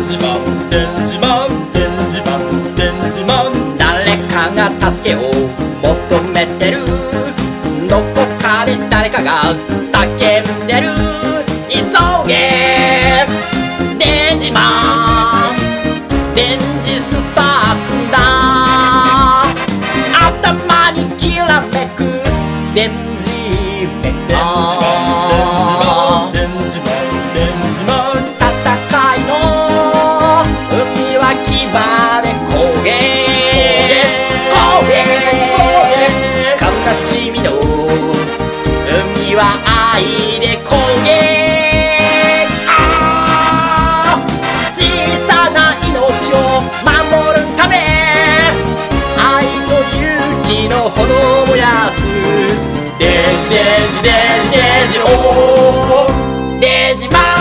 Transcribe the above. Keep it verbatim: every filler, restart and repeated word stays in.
ジマンデンジマンデンジマンデンジマン。 誰かが助けを求めてる。どこかで誰かが叫んでる。急げデンジマンデンジスパークだ。頭にきらめくデンジメデンジマンデンジマンデンジマン。 戦いの海は牙で焦げ焦げ悲しみの海は愛で焦げ。ああ小さな命を守るため愛と勇気の炎を燃やす。デジデジデジデジおーデジマン